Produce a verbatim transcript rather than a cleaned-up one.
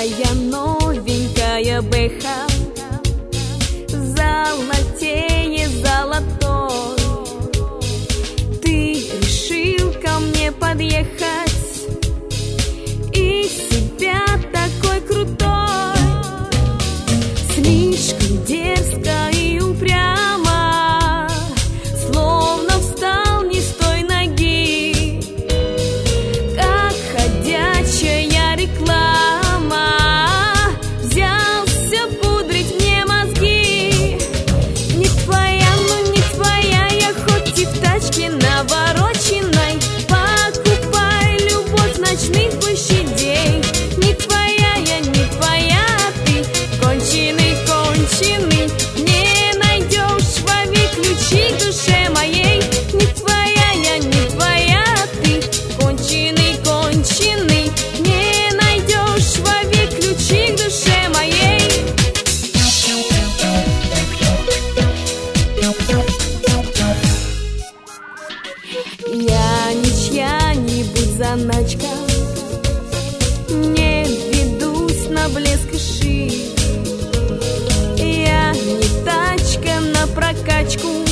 Твоя новенькая бэха золотее золотой. Ты решил ко мне подъехать и себя такой крутой. Слишком дерзко и упрямо, словно встал не с той ноги, как ходячая реклама. Взялся пудрить мне мозги. Не твоя, ну не твоя, я хоть и в тачке навороченной. Покупай любовь ночных площадей. Не твоя, я не твоя, ты конченый, конченый. Не найдешь вовек ключи к душе моей. Не твоя, я не твоя, ты конченый, конченый. Не найдешь вовек ключи к душе моей. Я не чья-нибудь заначка, не ведусь на блеск и шик. Я не тачка на прокачку,